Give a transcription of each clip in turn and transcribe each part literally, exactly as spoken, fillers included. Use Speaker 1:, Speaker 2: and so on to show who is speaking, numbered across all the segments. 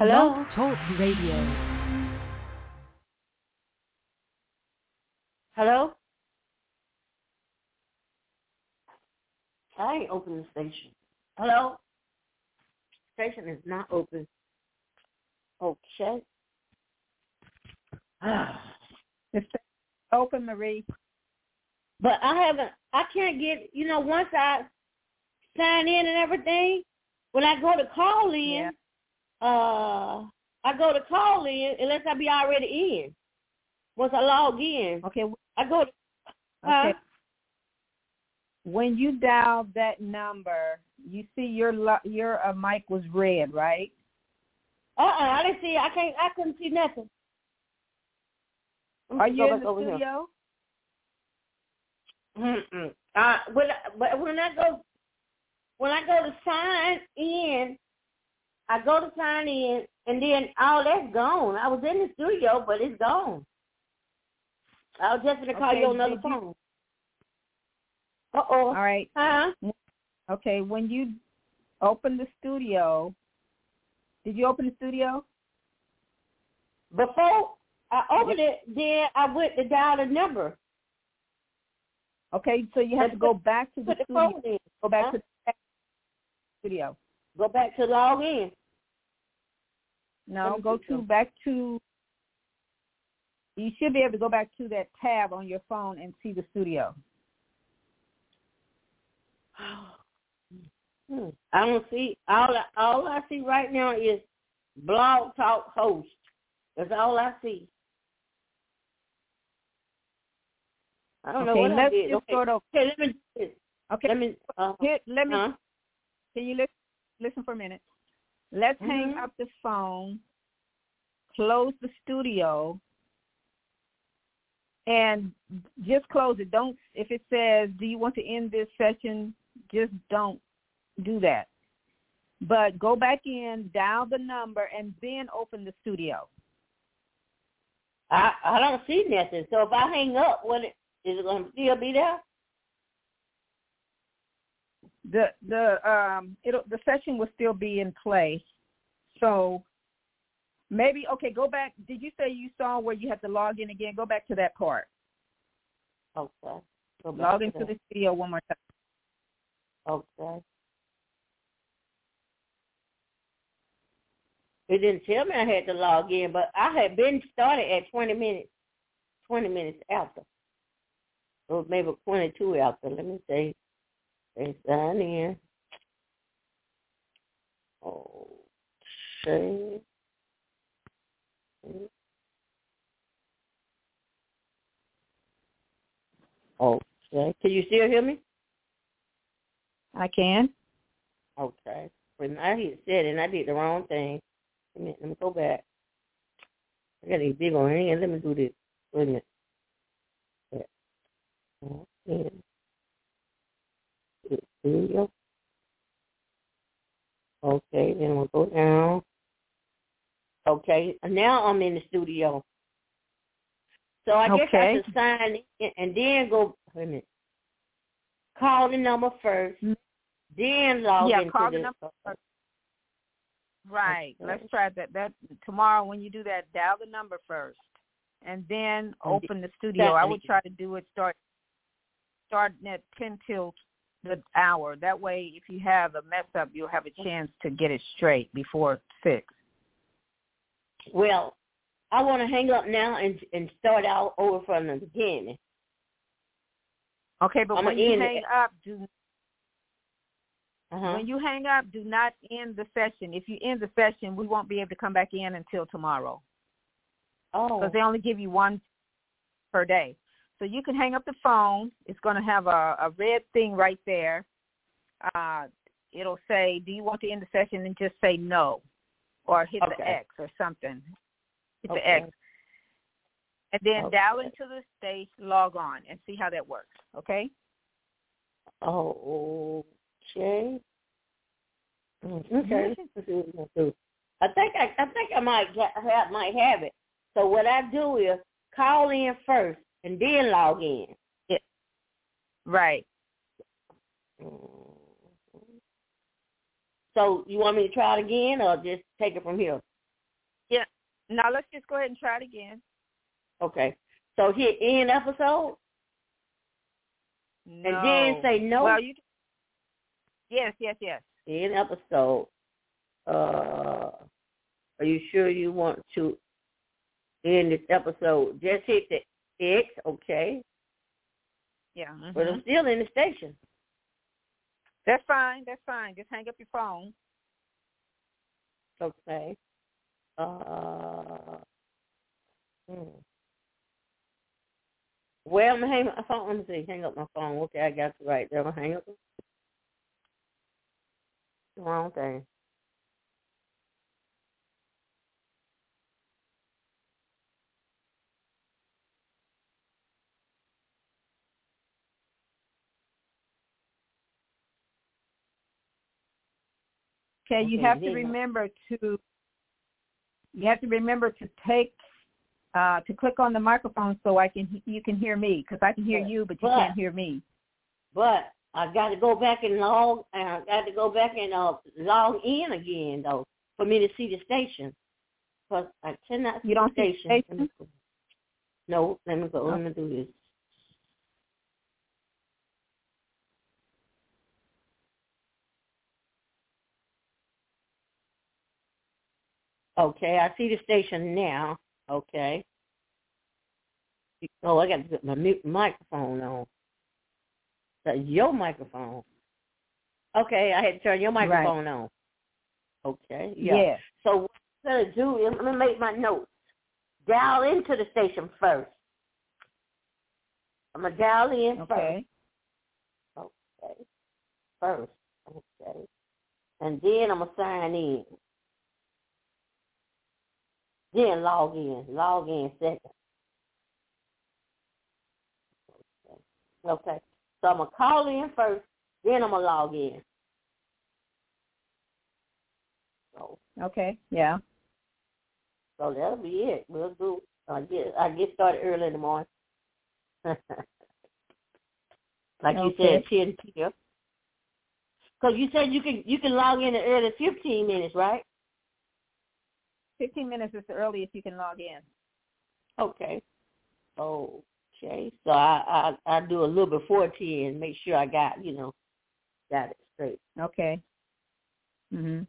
Speaker 1: Blog
Speaker 2: Hello?
Speaker 1: Talk Radio.
Speaker 2: Hello? I ain't open the station. Hello? Station is not open. Okay.
Speaker 3: It's open, Marie.
Speaker 2: But I haven't, I can't get, you know, once I sign in and everything, when I go to call in,
Speaker 3: Yeah.
Speaker 2: uh, I go to call in unless I be already in. Once I log in,
Speaker 3: Okay.
Speaker 2: I go to,
Speaker 3: Okay.
Speaker 2: huh?
Speaker 3: When you dial that number, you see your lo- your uh, mic was red, right?
Speaker 2: Uh-uh, I didn't see, I can't, I couldn't see nothing. Let me
Speaker 3: Are
Speaker 2: go
Speaker 3: you in
Speaker 2: back
Speaker 3: the
Speaker 2: over here.
Speaker 3: studio?
Speaker 2: Mm-mm. Uh, when I, but when I go, when I go to sign in, I go to sign in, and then all that's gone. I was in the studio, but it's gone. I was just going to call
Speaker 3: Okay,
Speaker 2: you on another
Speaker 3: did you-
Speaker 2: phone. Uh-oh.
Speaker 3: All right.
Speaker 2: Huh?
Speaker 3: Okay. When you open the studio, did you open the studio?
Speaker 2: Before I opened it, then I went to dial the number.
Speaker 3: Okay. So you have to go back to the
Speaker 2: Put the
Speaker 3: studio.
Speaker 2: phone in.
Speaker 3: Go back
Speaker 2: Huh?
Speaker 3: to the studio.
Speaker 2: Go back to log in.
Speaker 3: No,
Speaker 2: Let me
Speaker 3: go
Speaker 2: see
Speaker 3: to
Speaker 2: something.
Speaker 3: back to. You should be able to go back to that tab on your phone and see the studio.
Speaker 2: Hmm. I don't see all. I, all I see right now is Blog Talk host. That's all I see. I don't know
Speaker 3: Okay,
Speaker 2: what I
Speaker 3: let's
Speaker 2: did.
Speaker 3: just
Speaker 2: Okay,
Speaker 3: sort of.
Speaker 2: okay, let me do this.
Speaker 3: Okay,
Speaker 2: Let me. Uh,
Speaker 3: here, let me.
Speaker 2: huh?
Speaker 3: Can you listen? Listen for a minute. Let's hang
Speaker 2: Mhm.
Speaker 3: up the phone. Close the studio. And just close it. Don't, if it says, do you want to end this session, just don't do that. But go back in, dial the number, and then open the studio.
Speaker 2: I I don't see nothing. So if I hang up, what it, is it going to still be there?
Speaker 3: The the um it'll the session will still be in play. So maybe, okay, go back. Did you say you saw where you have to log in again? Go back to that part.
Speaker 2: Okay. Go back
Speaker 3: Log
Speaker 2: to
Speaker 3: into
Speaker 2: that.
Speaker 3: the studio one more time.
Speaker 2: Okay. It didn't tell me I had to log in, but I had been started at twenty minutes, twenty minutes after. Or maybe twenty-two after. Let me see. They sign in. Okay. Okay. Can you still hear me?
Speaker 3: I can.
Speaker 2: Okay. When I hit set and I did the wrong thing. Wait a minute, let me go back. I got these big on hand. Let me do this. Wait a minute. Okay. Studio. Okay, then we'll go down. Okay, now I'm in the studio. So I guess I
Speaker 3: Okay.
Speaker 2: should sign in and then go, wait a minute, call the number first, then log
Speaker 3: Yeah,
Speaker 2: into
Speaker 3: call
Speaker 2: the,
Speaker 3: the number first. Right.
Speaker 2: Okay.
Speaker 3: Let's try that. That tomorrow when you do that, dial the number first, and then open the studio. I would try to do it start starting at ten till the hour. That way, if you have a mess up, you'll have a chance to get it straight before six.
Speaker 2: Well, I want to hang up now and and start out over from the beginning.
Speaker 3: Okay, but
Speaker 2: I'm
Speaker 3: when
Speaker 2: gonna
Speaker 3: you
Speaker 2: end
Speaker 3: hang
Speaker 2: it.
Speaker 3: up, do
Speaker 2: Uh-huh.
Speaker 3: when you hang up, do not end the session. If you end the session, we won't be able to come back in until tomorrow
Speaker 2: Oh.
Speaker 3: because they only give you one per day. So you can hang up the phone. It's going to have a, a red thing right there. Uh, it'll say, do you want to end the session? And just say no or hit
Speaker 2: Okay.
Speaker 3: the X or something. Hit
Speaker 2: Okay.
Speaker 3: the X. And then
Speaker 2: Okay.
Speaker 3: dial into the stage, log on, and see how that works, okay?
Speaker 2: Oh, okay. Okay. Let's see what we're gonna do. I think I, I think I might get, have might have it. So what I do is call in first and then log in.
Speaker 3: Yeah. Right.
Speaker 2: So you want me to try it again or just take it from here?
Speaker 3: Yeah. Now let's just go ahead and try it again.
Speaker 2: Okay. So hit end episode.
Speaker 3: No.
Speaker 2: And then say no.
Speaker 3: Well, you. Yes, yes, yes.
Speaker 2: End episode. Uh, are you sure you want to end this episode? Just hit the X, okay?
Speaker 3: Yeah. Mm-hmm.
Speaker 2: But I'm still in the station.
Speaker 3: That's fine. That's fine. Just hang up your phone.
Speaker 2: Okay. Uh. Hmm. Well, I'm gonna hang up my phone. Let me see. Hang up my phone. Okay, I got you right there. I'm gonna hang up the wrong thing.
Speaker 3: Okay, you
Speaker 2: Okay,
Speaker 3: have to
Speaker 2: then-
Speaker 3: remember to. You have to remember to take. Uh, to click on the microphone so I can you can hear me, because I can hear
Speaker 2: But-
Speaker 3: you, but you
Speaker 2: but-
Speaker 3: can't hear me.
Speaker 2: But I got to go back and log. And I got to go back and uh, log in again though for me to see the station. Because I cannot see
Speaker 3: You don't
Speaker 2: the
Speaker 3: see
Speaker 2: station.
Speaker 3: the station?
Speaker 2: No, let me go.
Speaker 3: Oh.
Speaker 2: Let me do this. Okay, I see the station now. Okay. Oh, I got to put my mute microphone on. That's your microphone. Okay, I had to turn your microphone on. Okay, yeah.
Speaker 3: Yeah.
Speaker 2: So what I'm going to do is, I'm going to make my notes. Dial into the station first. I'm going to dial in
Speaker 3: Okay.
Speaker 2: first. Okay. First. Okay. And then I'm going to sign in. Then log in. Log in second. Okay. Okay. So I'm going to call in first, then I'm going to log in. So,
Speaker 3: Okay. Yeah.
Speaker 2: so that'll be it. We'll do. I get I get started early in the morning. Like you
Speaker 3: Okay.
Speaker 2: said, ten p.m. Because you said you can you can log in as early as fifteen minutes, right?
Speaker 3: Fifteen minutes is the earliest you can log in.
Speaker 2: Okay. Okay. So I I, I do a little before ten, make sure I got you know got it straight.
Speaker 3: Okay. Mhm.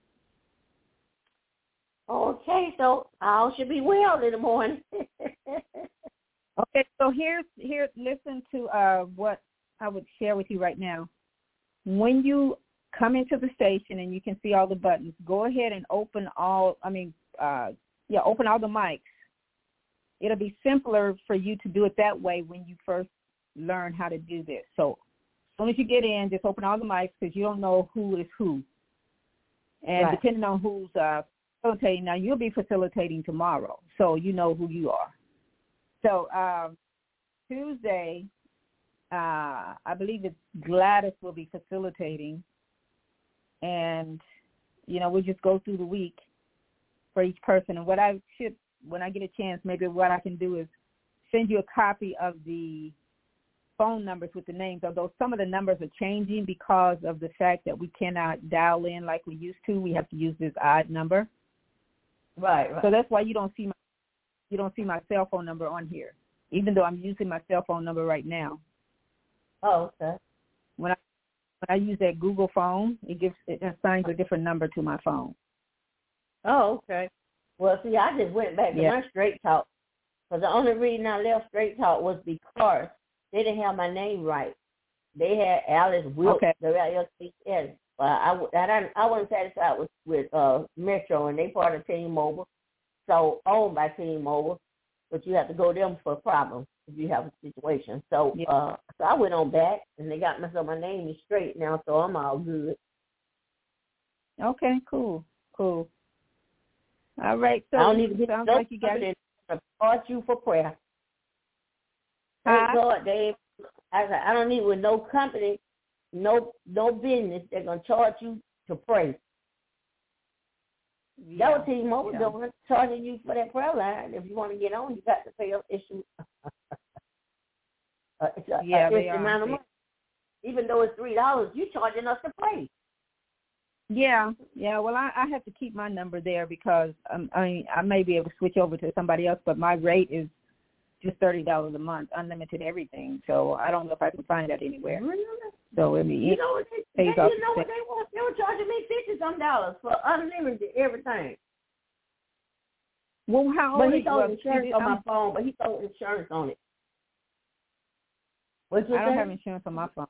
Speaker 2: Okay, so all should be well in the morning.
Speaker 3: Okay. So here's here. Listen to uh what I would share with you right now. When you come into the station and you can see all the buttons, go ahead and open all. I mean, uh, yeah, open all the mics. It'll be simpler for you to do it that way when you first learn how to do this. So as soon as you get in, just open all the mics because you don't know who is who. And
Speaker 2: Right.
Speaker 3: depending on who's uh, facilitating, now you'll be facilitating tomorrow, so you know who you are. So um, Tuesday, uh, I believe it's Gladys will be facilitating. And, you know, we'll just go through the week for each person. And what I should, when I get a chance, maybe what I can do is send you a copy of the phone numbers with the names, although some of the numbers are changing because of the fact that we cannot dial in like we used to. We have to use this odd number.
Speaker 2: Right, right.
Speaker 3: So that's why you don't see my, you don't see my cell phone number on here, even though I'm using my cell phone number right now.
Speaker 2: Oh, okay.
Speaker 3: When I when I use that Google phone, it gives it assigns a different number to my phone.
Speaker 2: Oh, okay. Well, see, I just went back to
Speaker 3: Yeah.
Speaker 2: my Straight Talk because the only reason I left Straight Talk was because they didn't have my name right. They had Alice Wilkes,
Speaker 3: Okay.
Speaker 2: the L C S. Uh, I, I, I wasn't satisfied with, with uh, Metro, and they part of T-Mobile, so owned by T-Mobile, but you have to go to them for problems if you have a situation. So,
Speaker 3: Yeah.
Speaker 2: uh, so I went on back, and they got me, so my name is straight now, so I'm all good.
Speaker 3: Okay, cool, cool. All right, so
Speaker 2: I don't need to be
Speaker 3: sounds
Speaker 2: no
Speaker 3: like you got
Speaker 2: company to support you for prayer.
Speaker 3: Huh?
Speaker 2: Thank God, Dave. I said, I don't need with no company, no no business. They're gonna charge you to pray.
Speaker 3: Yeah.
Speaker 2: That was T-Mobile
Speaker 3: Yeah.
Speaker 2: doing, charging you for that prayer line. If you want to get on, you got to pay an issue. uh, it's a,
Speaker 3: Yeah,
Speaker 2: a
Speaker 3: they
Speaker 2: it's
Speaker 3: are.
Speaker 2: amount of money. Even though it's three dollars, you charging us to pray.
Speaker 3: Yeah, yeah. Well, I, I have to keep my number there because um, I mean, I may be able to switch over to somebody else, but my rate is just thirty dollars a month, unlimited everything. So I don't know if I can find that anywhere. So I mean,
Speaker 2: you know what they, they you know what they want? They were charging me fifty some dollars for unlimited everything.
Speaker 3: Well, how
Speaker 2: but
Speaker 3: old
Speaker 2: he sold
Speaker 3: well,
Speaker 2: insurance
Speaker 3: did,
Speaker 2: on
Speaker 3: I'm,
Speaker 2: my phone, but he sold insurance on it. What's
Speaker 3: I don't
Speaker 2: saying?
Speaker 3: have insurance on my phone.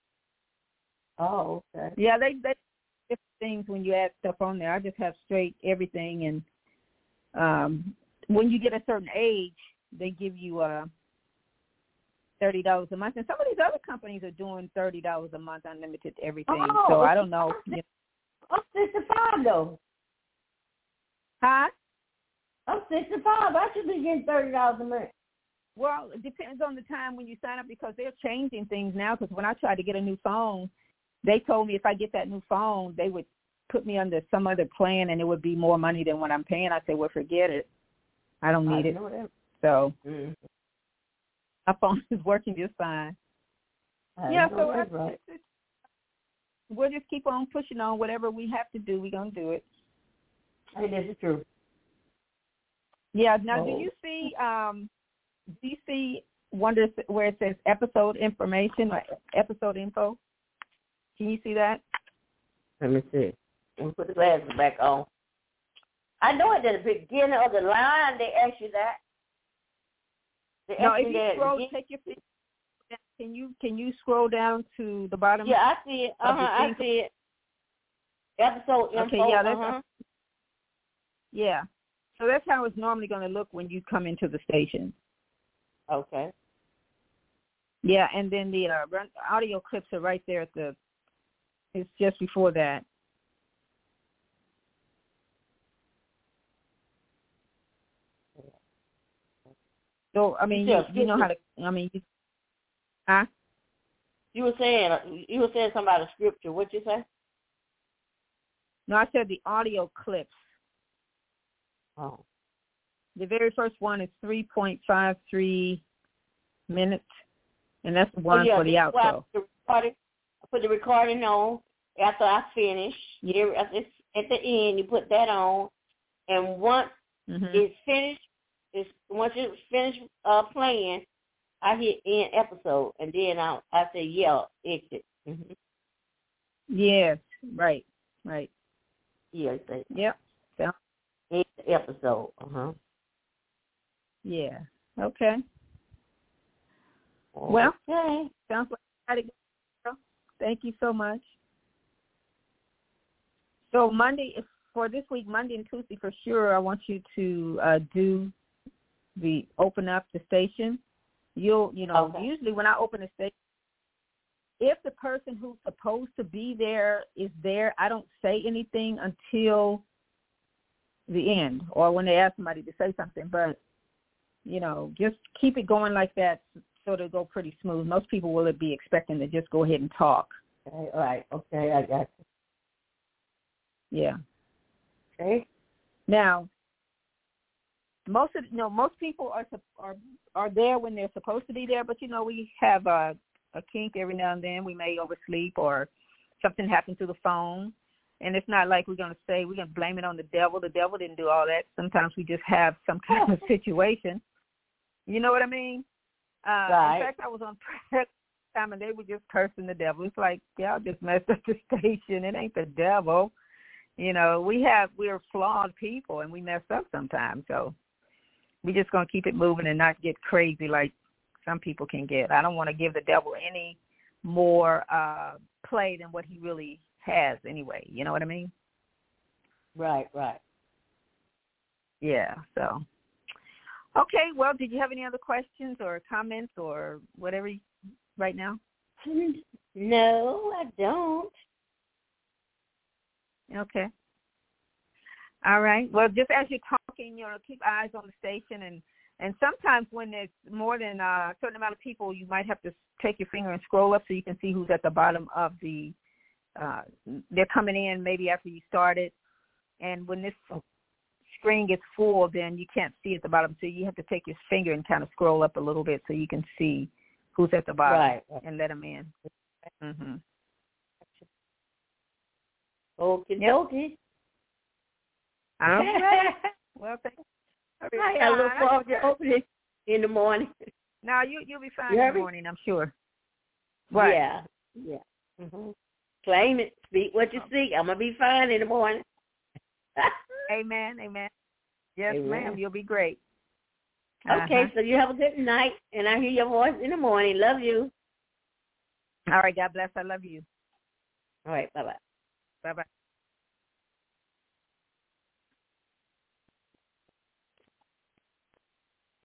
Speaker 2: Oh, okay.
Speaker 3: Yeah, they they different things when you add stuff on there. I just have straight everything, and um, when you get a certain age, they give you uh thirty dollars a month, and some of these other companies are doing thirty dollars a month unlimited everything.
Speaker 2: Oh,
Speaker 3: so I don't know.
Speaker 2: I'm sixty-five though.
Speaker 3: Huh?
Speaker 2: I'm sixty-five. I should be getting thirty dollars a month.
Speaker 3: Well, it depends on the time when you sign up because they're changing things now. Because when I tried to get a new phone, they told me if I get that new phone, they would put me under some other plan, and it would be more money than what I'm paying. I said, well, forget it. I don't need
Speaker 2: I
Speaker 3: it.
Speaker 2: know that.
Speaker 3: So
Speaker 2: mm-hmm.
Speaker 3: my phone is working just fine.
Speaker 2: I
Speaker 3: yeah,
Speaker 2: know
Speaker 3: so
Speaker 2: that's
Speaker 3: I,
Speaker 2: right.
Speaker 3: it's, it's, we'll just keep on pushing on. Whatever we have to do, we're going to do it.
Speaker 2: Hey, this is true.
Speaker 3: Yeah. Now,
Speaker 2: oh.
Speaker 3: do you see um, do you see wonder where it says episode information or episode info? Can you see that?
Speaker 2: Let me see. Let me put the glasses back on. I know at the beginning of the line they ask you that. They
Speaker 3: no,
Speaker 2: ask
Speaker 3: if you
Speaker 2: that
Speaker 3: scroll,
Speaker 2: again.
Speaker 3: take your finger. Can you can you scroll down to the bottom?
Speaker 2: Yeah, I see it. Uh huh. I see it. Episode info.
Speaker 3: Okay. Yeah. That's
Speaker 2: uh-huh.
Speaker 3: Yeah. So that's how it's normally going to look when you come into the station.
Speaker 2: Okay.
Speaker 3: Yeah, and then the uh, run, audio clips are right there at the. It's just before that. So I mean, you, you know how to. I mean, you, huh?
Speaker 2: You were saying you were saying something about a scripture. What'd you say?
Speaker 3: No, I said the audio clips.
Speaker 2: Oh.
Speaker 3: The very first one is three point five three minutes, and that's the one
Speaker 2: oh, yeah,
Speaker 3: for the outro.
Speaker 2: I put the recording on after I finish. You, at the end, you put that on, and once
Speaker 3: mm-hmm.
Speaker 2: it's finished, it's once it's finished uh, playing, I hit end episode, and then I I say yeah, exit. Mm-hmm.
Speaker 3: Yes, right, right.
Speaker 2: Yeah,
Speaker 3: yep. So.
Speaker 2: End episode. Uh huh.
Speaker 3: Yeah. Okay.
Speaker 2: Okay.
Speaker 3: Well, sounds like I had to go. Thank you so much. So Monday, for this week, Monday and Tuesday for sure, I want you to uh, do the open up the station. You'll, you know,
Speaker 2: okay.
Speaker 3: usually when I open a station, if the person who's supposed to be there is there, I don't say anything until the end or when they ask somebody to say something. But, you know, just keep it going like that so it'll go pretty smooth. Most people will be expecting to just go ahead and talk.
Speaker 2: Okay, all right. Okay, I got you.
Speaker 3: Yeah.
Speaker 2: Okay.
Speaker 3: Now, most of you know most people are are are there when they're supposed to be there, but you know we have a, a kink every now and then. We may oversleep or something happened to the phone, and it's not like we're going to say we're going to blame it on the devil. The devil didn't do all that. Sometimes we just have some kind of situation. You know what I mean? Uh,
Speaker 2: right.
Speaker 3: In fact, I was on prayer time and they were just cursing the devil. It's like, y'all just messed up the station. It ain't the devil. You know, we have, we're flawed people and we mess up sometimes. So we're just going to keep it moving and not get crazy like some people can get. I don't want to give the devil any more uh, play than what he really has anyway. You know what I mean?
Speaker 2: Right, right.
Speaker 3: Yeah, so. Okay, well, did you have any other questions or comments or whatever right now?
Speaker 2: No, I don't.
Speaker 3: Okay. All right. Well, just as you're talking, you know, keep eyes on the station. And, and sometimes when there's more than a certain amount of people, you might have to take your finger and scroll up so you can see who's at the bottom of the, uh, they're coming in maybe after you started. And when this screen gets full, then you can't see at the bottom. So you have to take your finger and kind of scroll up a little bit so you can see who's at the bottom
Speaker 2: right.
Speaker 3: and let them in. Mm-hmm.
Speaker 2: Okay, yep. Okay.
Speaker 3: All right. Well, thank you.
Speaker 2: Okay, I look forward to opening in the morning.
Speaker 3: No, you you'll be fine you in the morning, I'm sure.
Speaker 2: Right. Yeah. Yeah. Mm-hmm. Claim it. Speak what you see. I'm gonna be fine in the morning.
Speaker 3: Amen. Amen. Yes,
Speaker 2: Amen.
Speaker 3: ma'am. You'll be great.
Speaker 2: Okay,
Speaker 3: uh-huh.
Speaker 2: So you have a good night, and I hear your voice in the morning. Love you.
Speaker 3: All right. God bless. I love you.
Speaker 2: All right. Bye bye.
Speaker 3: Bye bye.